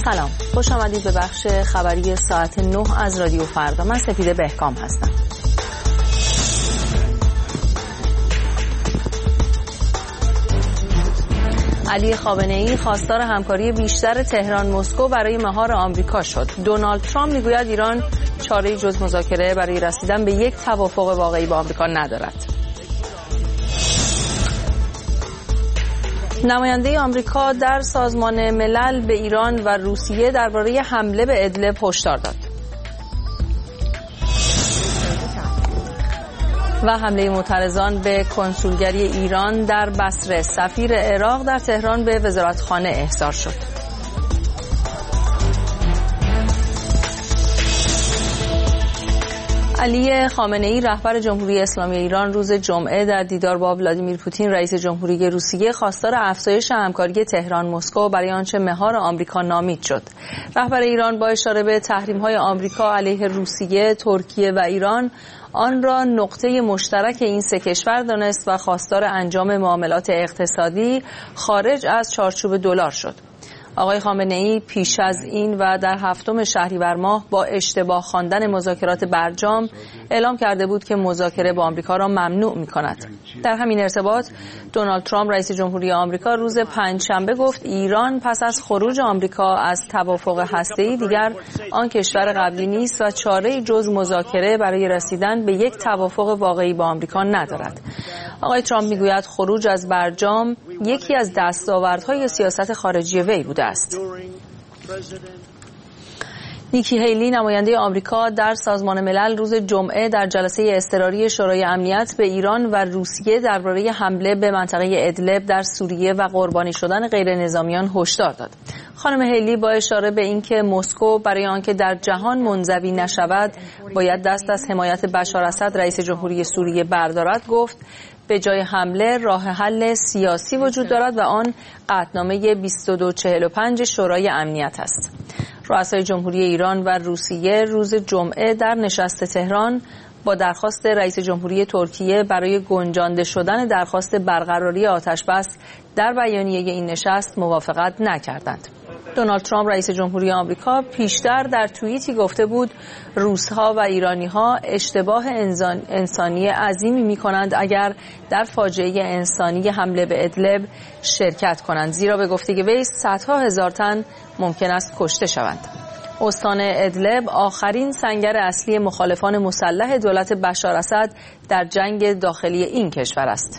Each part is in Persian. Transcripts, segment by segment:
سلام، خوش آمدید به بخش خبری ساعت 9 از رادیو فردا. من سپیده بهکام هستم. علی خامنه‌ای خواستار همکاری بیشتر تهران مسکو برای مهار آمریکا شد. دونالد ترامپ میگوید ایران چاره‌ای جز مذاکره برای رسیدن به یک توافق واقعی با آمریکا ندارد. نماینده آمریکا در سازمان ملل به ایران و روسیه درباره حمله به ادلب هشدار داد. و حمله معترضان به کنسولگری ایران در بصره. سفیر عراق در تهران به وزارتخانه احضار شد. علی خامنه‌ای رهبر جمهوری اسلامی ایران روز جمعه در دیدار با ولادیمیر پوتین رئیس جمهوری روسیه خواستار افزایش همکاری تهران مسکو برای آنچه مهار آمریکا نامید شد. رهبر ایران با اشاره به تحریم‌های آمریکا علیه روسیه، ترکیه و ایران آن را نقطه مشترک این سه کشور دانست و خواستار انجام معاملات اقتصادی خارج از چارچوب دلار شد. آقای خامنه‌ای پیش از این و در 7 شهریور ماه با اشتباه خواندن مذاکرات برجام اعلام کرده بود که مذاکره با آمریکا را ممنوع می‌کند. در همین ارتباط دونالد ترامپ رئیس جمهوری آمریکا روز پنجشنبه گفت ایران پس از خروج آمریکا از توافق هسته‌ای دیگر آن کشور قبلی نیست و چاره‌ای جز مذاکره برای رسیدن به یک توافق واقعی با آمریکا ندارد. آقای ترامپ میگوید خروج از برجام یکی از دستاوردهای سیاست خارجی وی بوده است. نیکی هیلی نماینده آمریکا در سازمان ملل روز جمعه در جلسه اضطراری شورای امنیت به ایران و روسیه درباره حمله به منطقه ادلب در سوریه و قربانی شدن غیر نظامیان هشدار داد. خانم هیلی با اشاره به اینکه مسکو برای آنکه در جهان منزوی نشود باید دست از حمایت بشار اسد رئیس جمهوری سوریه بردارد، گفت به جای حمله راه حل سیاسی وجود دارد و آن قطعنامه 2245 شورای امنیت است. رؤسای جمهوری ایران و روسیه روز جمعه در نشست تهران با درخواست رئیس جمهوری ترکیه برای گنجانده شدن درخواست برقراری آتشبس در بیانیه این نشست موافقت نکردند. دونالد ترامپ رئیس جمهوری آمریکا پیشتر در توییتی گفته بود روس‌ها و ایرانی‌ها اشتباه انسانی عظیمی می‌کنند اگر در فاجعه انسانی حمله به ادلب شرکت کنند، زیرا به گفته وی صدها هزار تن ممکن است کشته شوند. استان ادلب آخرین سنگر اصلی مخالفان مسلح دولت بشار اسد در جنگ داخلی این کشور است.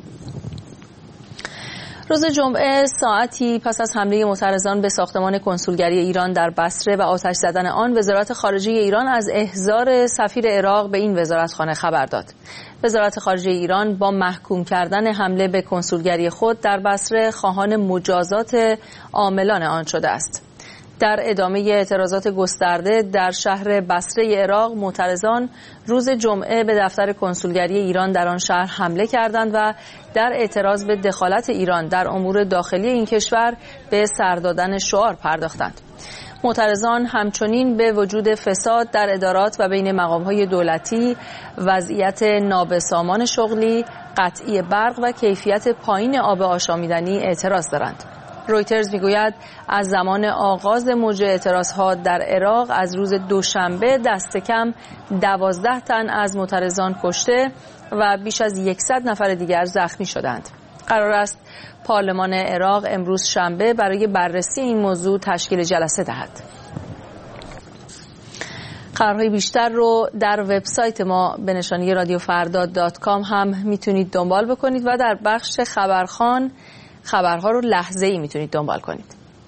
روز جمعه ساعتی پس از حمله معترضان به ساختمان کنسولگری ایران در بصره و آتش زدن آن، وزارت خارجه ایران از احضار سفیر عراق به این وزارتخانه خبر داد. وزارت خارجه ایران با محکوم کردن حمله به کنسولگری خود در بصره خواهان مجازات عاملان آن شده است. در ادامه اعتراضات گسترده در شهر بصره عراق، معترضان روز جمعه به دفتر کنسولگری ایران در آن شهر حمله کردند و در اعتراض به دخالت ایران در امور داخلی این کشور به سر دادن شعار پرداختند. معترضان همچنین به وجود فساد در ادارات و بین مقام‌های دولتی، وضعیت نابسامان شغلی، قطعی برق و کیفیت پایین آب آشامیدنی اعتراض دارند. رویترز میگوید از زمان آغاز موج اعتراضها در عراق از روز دوشنبه دست کم 12 تن از معترضان کشته و بیش از 100 نفر دیگر زخمی شدند. قرار است پارلمان عراق امروز شنبه برای بررسی این موضوع تشکیل جلسه دهد. خبرهای بیشتر رو در وبسایت ما به نشانی radiofardad.com هم میتونید دنبال بکنید و در بخش خبرخوان خبرها رو لحظه‌ای میتونید دنبال کنید.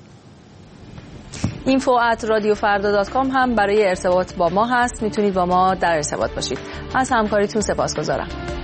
info@radiofarda.com هم برای ارتباط با ما هست، میتونید با ما در ارتباط باشید. از همکاریتون سپاسگزارم.